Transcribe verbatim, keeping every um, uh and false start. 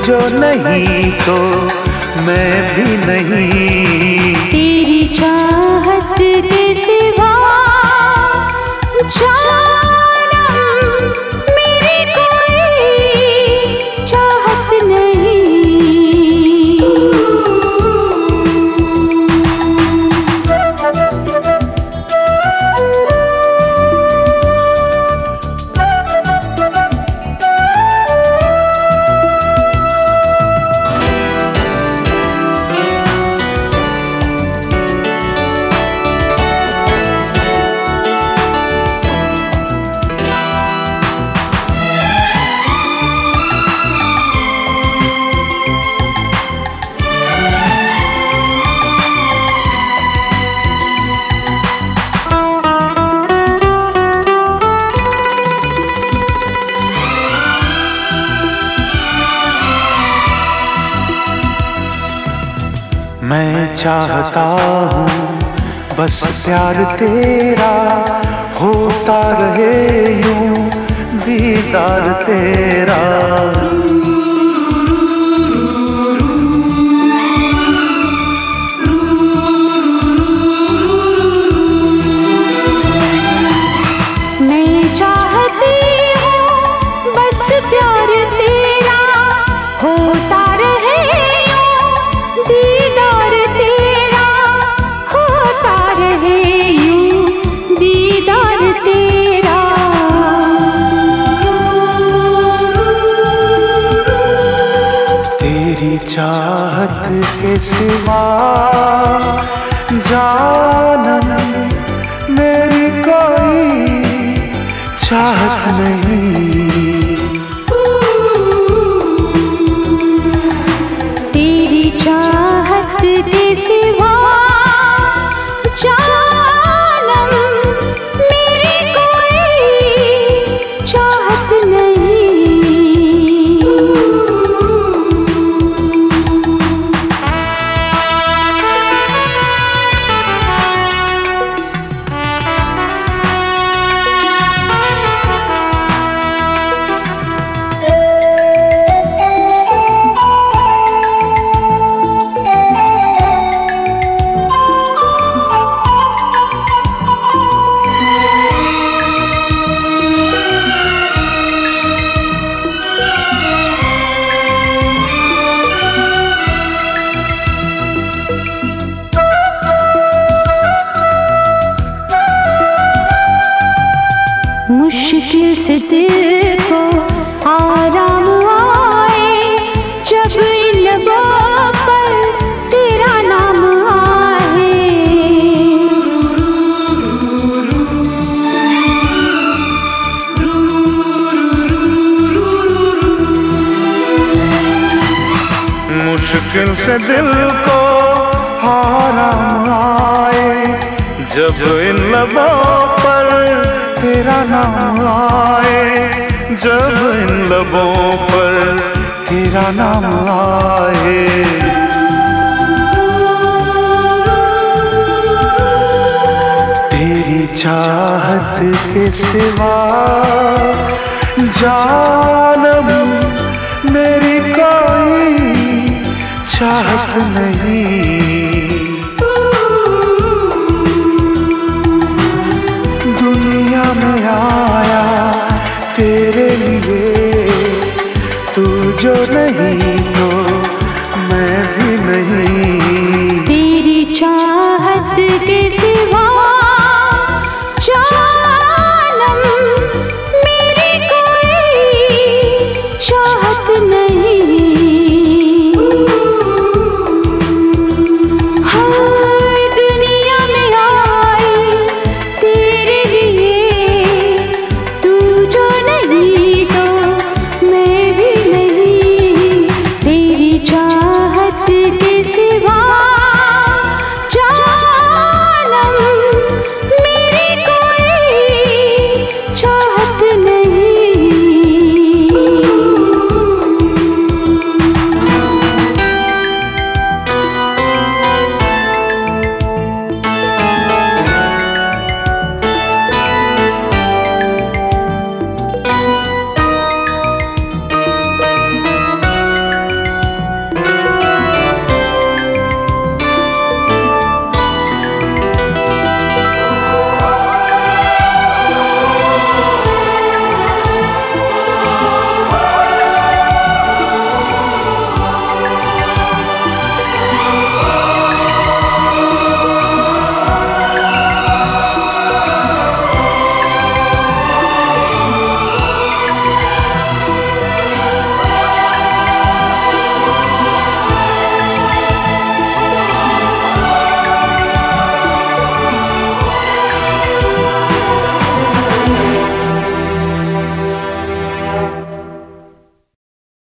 जो नहीं तो मैं भी नहीं। तेरी चाहत के सिवा जानम मेरी कोई चाहत नहीं। मैं चाहता हूँ बस प्यार तेरा होता रहे यूं दीदार तेरा। मैं चाहती हूँ बस प्यार तेरा होता रहे यूं दीदार तेरा, होता रहे यूं दीदार तेरा। तेरी चाहत के सिवा जानम मेरी कोई चाहत नहीं। तेरी चाहत के सिवा जानम मेरी कोई चाहत नहीं। मुश्किल से दिल को आराम आए जब इन लबों पर तेरा नाम आए। मुश्किल से दिल को आराम आए जब इन लबों पर तेरा नाम आए, जब इन लबों पर तेरा नाम आए। तेरी चाहत के सिवा जानम मेरी कोई चाहत नहीं। दुनिया में आया तेरे लिए तू जो नहीं